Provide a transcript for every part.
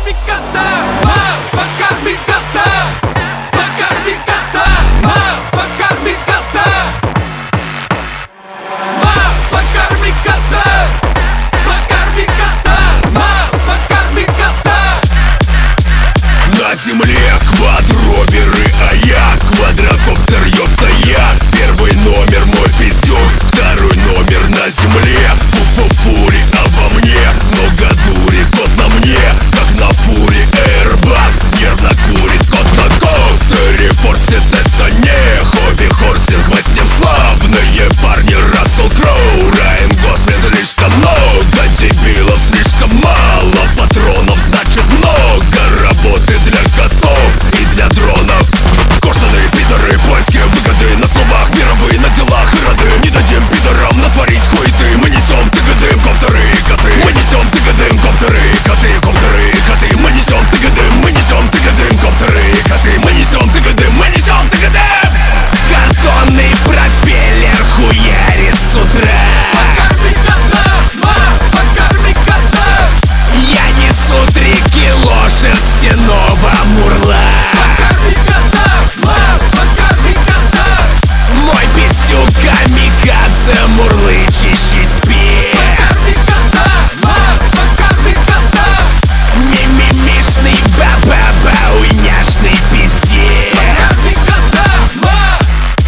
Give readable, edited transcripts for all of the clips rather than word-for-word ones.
покорми кота, мам, покорми кота. Покорми кота, мам, покорми кота. Мам, покорми кота. Покорми кота, мам, покорми кота. На земле квадроберы, а я квадрокоптер, ёпта я. Первый номер мой пиздюк, второй номер на земле. Фу-фу-фури обо мне, много дури, кот на мне. Как на фуре Airbus, нервно курит кот на коутере. Форсит это не хобби, хорсинг, мы с ним славные парни. Рассел Кроу, Райан Гослинг. Слишком много дебилов, слишком мало патронов, значит много работы для котов и для дронов. Кошеные пидоры, поиски выгоды на словах, мировые на делах и роды. Не дадим пидорам натворить хуеты. Мы несем тыгадым, коптеры и коты. Мы несем тыгадым, коптеры и коты, коптеры и коты. Мы несем тыгадым, мы несем тыгадым, коптеры и коты. Мы несем тыгадым, мы несем тыгадым. Картонный пропеллер хуярит с утра. Покорми кота, мам, покорми кота. Я несу 3 кило шерстяного мурла. Покорми кота, мам, покорми кота. Мой пиздюк камикадзе, мурлычащий спец. Покорми кота, мам, покорми кота. Мимимишный баба-бауйняшный пиздец. Покорми кота, мам.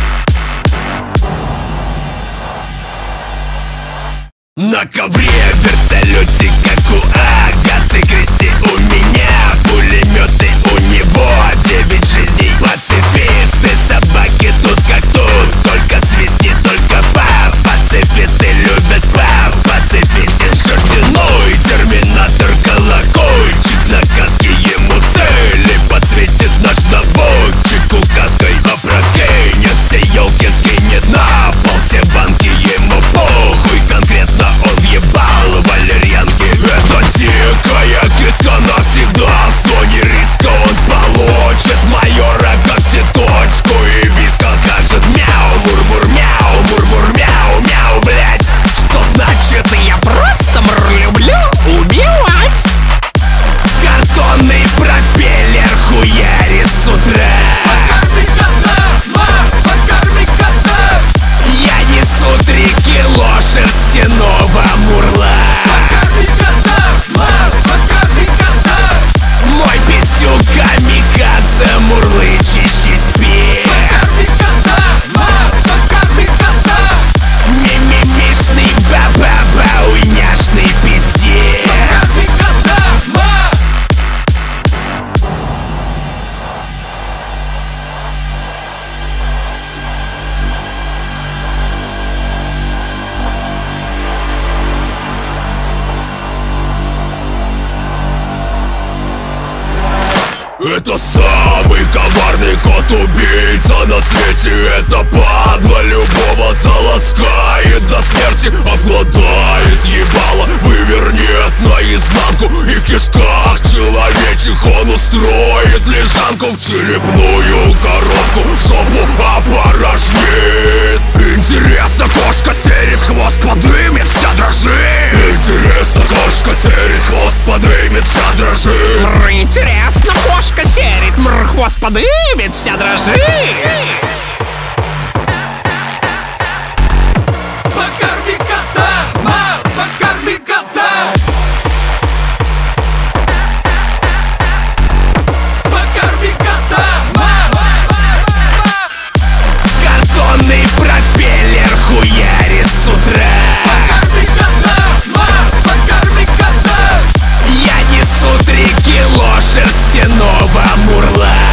На ковре вертолете, как у Агаты Кристи. У меня пулеметы, у него 9 жизней. Пацифисты, собаки тут как тут. Только свистни, только пап. Пацифисты любят пап. Пацифистен шерстяной терминатор, колокольчик на каске ему цели подсветит наш наводчик указкой. Опрокинет все елки, скинет на пол все банки, ему похуй. Конкретно он въебал валерьянки. Это дикая киска навсегда. В зоне риска он получит майора когтеточку и виска. Скажет мяу, мур-мур, мяу, мур-мур, мяу, мяу, блять. Что значит я просто люблю убивать. Картонный пропеллер хуярит с утра. Покорми кота, мам, покорми кота. Я несу 3 кило шерстяного мурла. Покорми кота, мам, покорми кота. Мой пиздюк камикадзе, мурлычащий спец. Покорми кота, мам, покорми кота. Мимимишный баба-бауйняшный пиздец. Покорми кота, мам. Это самый коварный кот-убийца на свете. Это падла любого заласкает до смерти. Обладает ебало, вывернет наизнанку. И в кишках человечих он устроит лежанку. В черепную коробку жопу опорожнит. Интересно, кошка серит, хвост подымет, вся дрожит. Интересно, кошка серит, хвост подымет, вся дрожит. Интересно, кошка серит, хвост подымет, вся дрожит. Покорми кота, мам, покорми кота. Покорми кота, мам. Картонный пропеллер хуярит с утра. Покорми кота, мам, покорми кота. Я несу 3 кило шерстяного мурла.